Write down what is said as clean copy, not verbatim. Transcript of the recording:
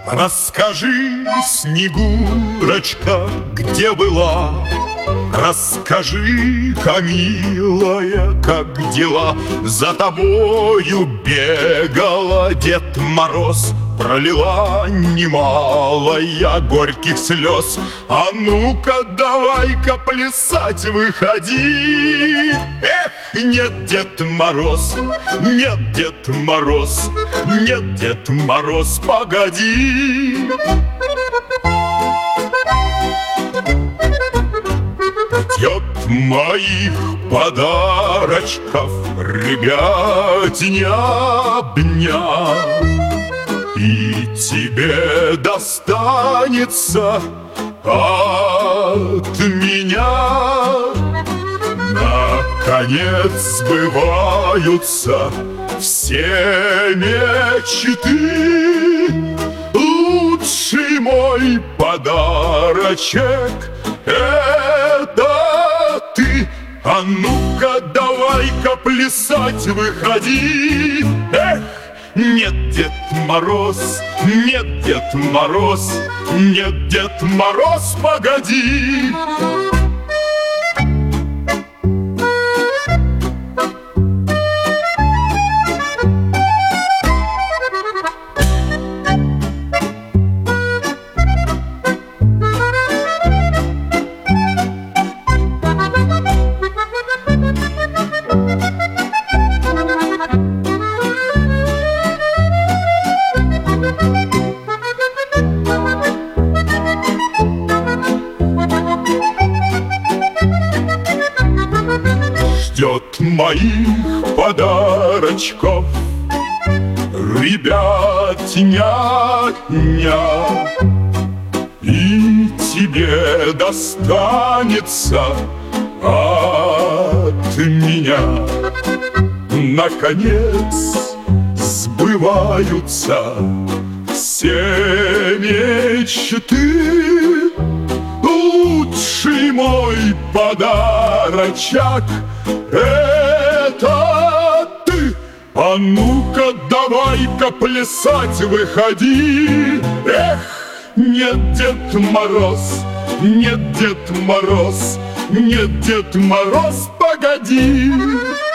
Расскажи, Снегурочка, где была? Расскажи-ка, милая, как дела? За тобою бегала Дед Мороз, пролила немало я горьких слез. А ну-ка, давай-ка плясать выходи. Эх, нет, Дед Мороз, нет, Дед Мороз, нет, Дед Мороз, погоди. Дед моих подарочков ребятня обнял, и тебе достанется от меня. Наконец сбываются все мечты. Лучший мой подарочек — это ты. А ну-ка, давай-ка плясать выходи. Эх, нет, Дед Мороз, нет, Дед Мороз, нет, Дед Мороз, погоди. Ждет моих подарочков ребятня, и тебе достанется от меня. Наконец сбываются все мечты. Лучший мой подарочек — это ты. А ну-ка, давай-ка плясать выходи. Эх, нет, Дед Мороз, нет, Дед Мороз, нет, Дед Мороз, погоди.